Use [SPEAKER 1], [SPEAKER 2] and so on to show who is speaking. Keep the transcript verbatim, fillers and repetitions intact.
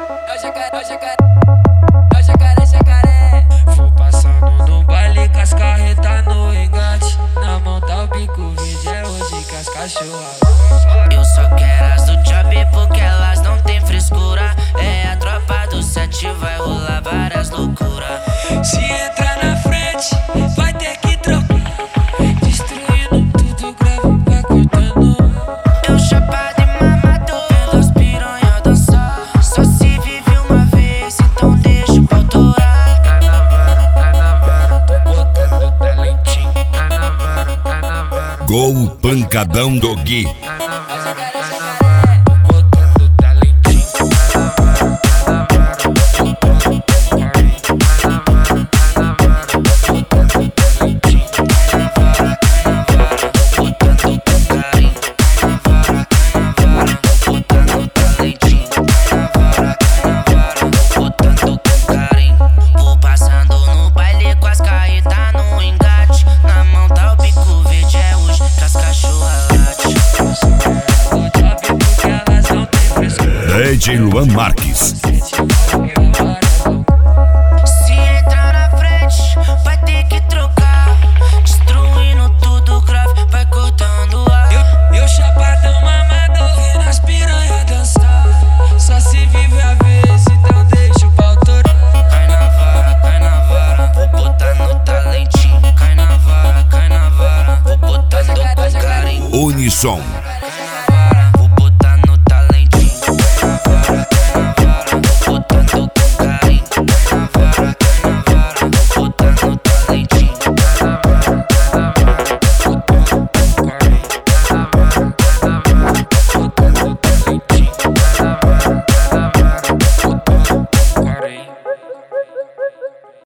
[SPEAKER 1] É o jacaré, é o jacaré, é o jacaré, jacaré.
[SPEAKER 2] Vou passando no baile com as carretas no engate. Na mão tá o bico verde, é hoje que as cachorras.
[SPEAKER 3] Eu só quero as do job porque elas não tem frescura. É a tropa do sete, vai rolar várias loucuras.
[SPEAKER 2] Se entrar na frente, vai ter que trocar. Destruindo tudo, grave, vai cortando.
[SPEAKER 3] Eu chapado e mamado, vendo as piranha dançar. Só se vive uma vez, então deixa pra autorar.
[SPEAKER 2] Tá na vara, tá na vara, tô botando talentinho. Tá na vara, tá na vara.
[SPEAKER 4] Gol Pancadão do Gui.
[SPEAKER 2] Tá na vara, tá na vara, tô botando talentinho. Tá na vara, tá na vara, botando carinho. Tá na vara, tá na vara, botando talentinho.
[SPEAKER 3] Tá na vara, tá na vara, botando carinho. Tá na vara, tá na vara, botando talentinho. Tá na vara, tá na vara, botando carinho. Vou passando no baile com as carretas no engate. Na mão tá o bico verde, é hoje que as cachorras late.
[SPEAKER 4] D J Luan Marques.
[SPEAKER 3] Se entrar na frente, vai ter que trocar. Destruindo tudo, grave, vai cortando ar.
[SPEAKER 2] Eu, eu chapadão mamador, vendo as piranha dançar. Só se vive a vez, então deixa o pau torar.
[SPEAKER 3] Cai na vara, cai na vara, vou botar no talentinho. Cai na vara, cai na vara, vou botar no carinho.
[SPEAKER 4] Unissom.